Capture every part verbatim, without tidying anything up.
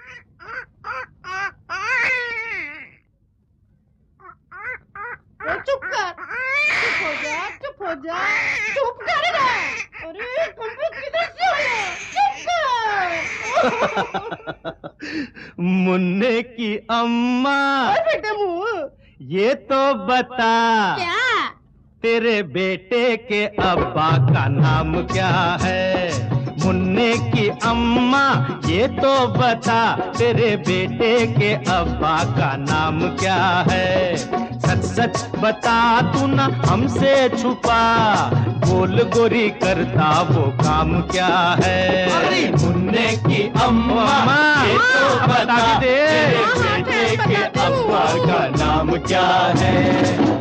चुप कर, चुप हो जा, चुप हो जा, चुप कर ना। अरे तुम किधर से हो? चुप कर। मुन्ने की अम्मा। बेटे मुँह। ये तो बता। क्या? तेरे बेटे के अब्बा का नाम क्या है? मुन्ने की अम्मा ये तो बता, तेरे बेटे के अब्बा का नाम क्या है? सच सच बता तू ना हमसे छुपा, बोल गोरी करता वो काम क्या है? अरे मुन्ने की अम्मा ये तो बता, तेरे बेटे के अब्बा का नाम क्या है?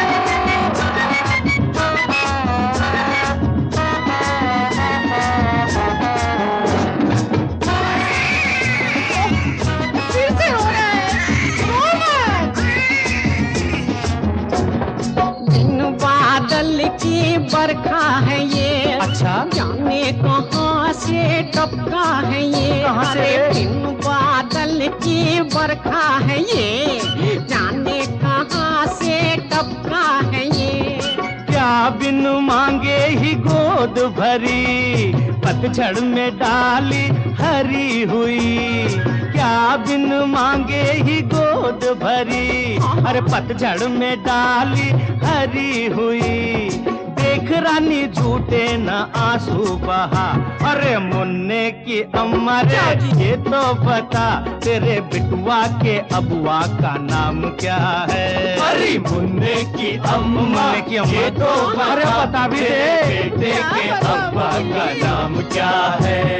की बरखा है ये, अच्छा जाने कहाँ से टपका है ये। कहाँ से? दिन बादल की बरखा है ये, जाने कहाँ से टपका है ये। क्या बिन मांगे ही गोद भरी, पतझड़ में डाली हरी हुई। क्या बिन मांगे ही गोद भरी, अरे पतझड़ में डाली हरी हुई। देख रानी झूठे न आंसू बहा, अरे मुन्ने की अम्मा रे ये तो बता, तेरे बिटुआ के अबुआ का नाम क्या है? अरे मुन्ने की अम्मा की अम्मा ये तो अरे बता भी दे, बेटे के अब्बा का नाम क्या है?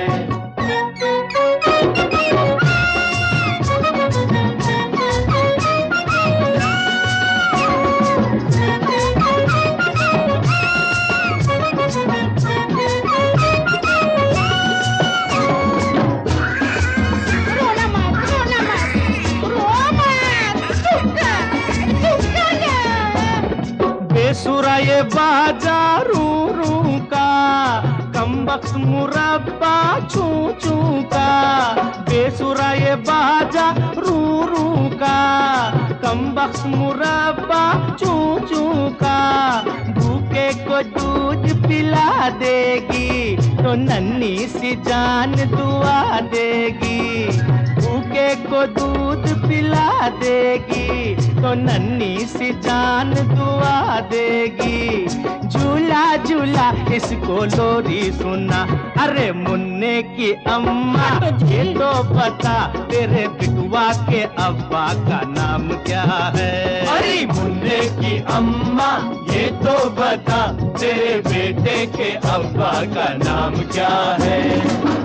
बेसुरा ये बाजा रू रू का, कमबख्त मुरब्बा छू छू का। बेसुरा ये बाजा रू रू का, कमबख्त मुरब्बा छू छू का। भूखे को दूध पिला देगी तो नन्ही सी जान दुआ देगी। भूखे को दूध पिला देगी तो नन्ही सी जान दुआ देगी। झूला झूला इसको लोरी सुना, अरे मुन्ने की अम्मा ये तो बता, तेरे बिटुआ के अब्बा का नाम क्या है? अरे मुन्ने की अम्मा ये तो बता, तेरे बेटे के अब्बा का नाम क्या है?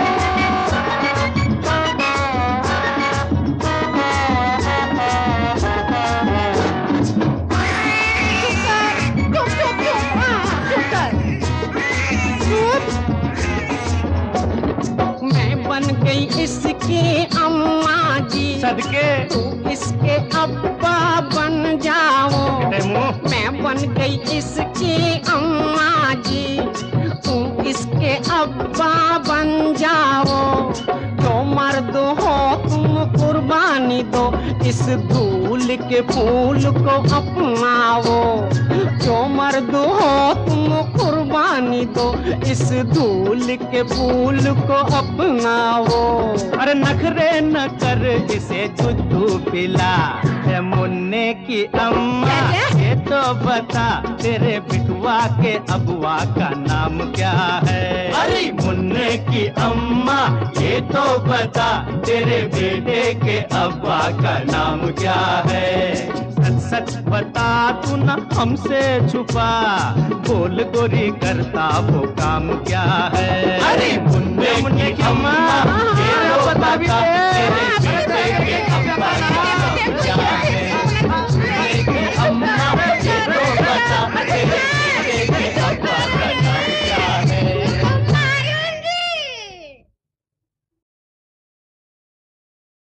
गई इसके अम्मा जी सदके, तू इसके अब्बा बन जाओ। मैं बन गई इसके अम्मा जी, तू इसके अब्बा बन जाओ। जो मर्द हो तुम कुर्बानी दो, इस धूल के फूल को अपनाओ। जो मर्द हो तुम कुर्बानी दो, इस धूल के फूल को अपनाओ। अरे नखरे न कर इसे दूध पिला, है मुन्ने की अम्मा ये तो बता, तेरे बिटुआ के अबुआ का नाम क्या है? अरे मुन्ने की अम्मा ये तो बता, तेरे बेटे के अब्बा का नाम क्या है? सच सच बता तू ना हमसे छुपा, बोल गोरी करता वो काम क्या है? अरे मुन्ने मुन्ने की अम्मा ये तो बता, तेरे बेटे के अब्बा का नाम क्या है?